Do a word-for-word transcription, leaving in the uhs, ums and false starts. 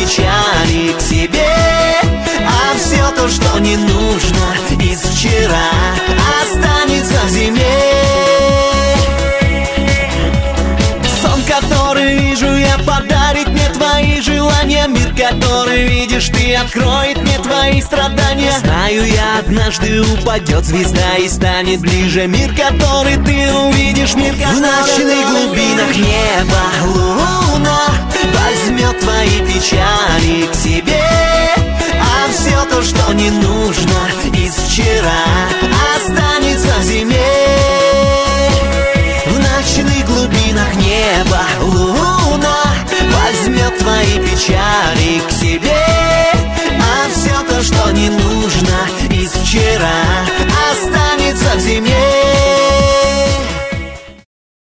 печали к себе. А все то, что не нужно из вчера, останется в зиме. Сон, который вижу я, подарит мне твои желания. Мир, который видишь ты, откроет мне твои страдания. Знаю я, однажды упадет звезда и станет ближе. Мир, который ты увидишь, мир, который... В ночных глубинах неба луна возьмет твои печали к себе. А все то, что не нужно из вчера, останется в зиме. В ночных глубинах неба луна